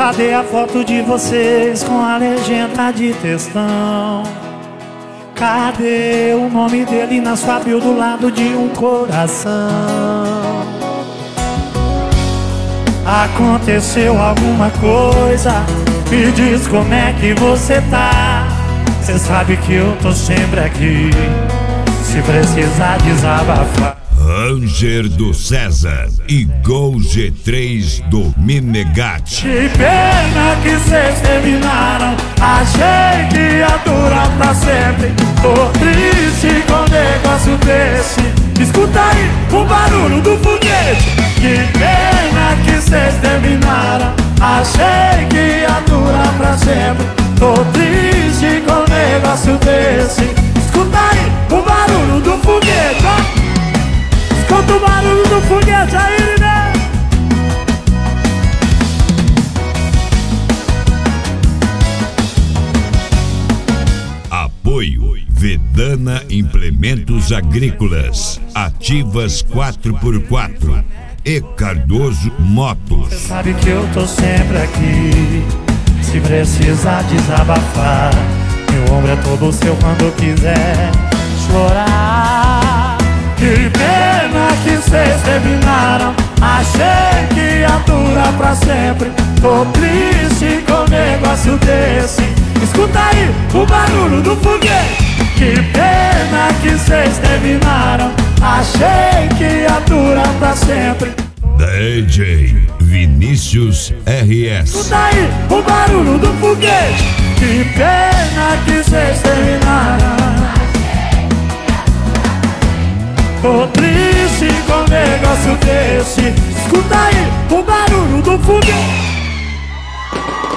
Cadê a foto de vocês com a legenda de textão? Cadê o nome dele na sua bio do lado de um coração? Aconteceu alguma coisa? Me diz como é que você tá. Cê sabe que eu tô sempre aqui, se precisar desabafar. Ranger do César e Gol G3 do Menegatti. Que pena que cês terminaram, achei que ia durar pra sempre. Tô triste com um negócio desse. Escuta aí o barulho do foguete. Que pena que cês terminaram, achei que ia durar pra sempre. Tô triste com um negócio desse. Escuta aí o barulho do foguete, ó. Escuta o barulho do foguete aí, né? Apoio Vedana Implementos Agrícolas, Ativas 4x4 e Cardoso Motos. Cê sabe que eu tô sempre aqui, se precisar desabafar. Meu ombro é todo seu quando quiser chorar. Que pena que cês terminaram, achei que ia durar pra sempre. Tô triste com um negócio desse. Escuta aí o barulho do foguete. Que pena que cês terminaram, achei que ia durar pra sempre. DJ Vinícius RS. Escuta aí o barulho do foguete. Que pena que cês terminaram. Tô triste com um negócio desse. Escuta aí o barulho do foguete.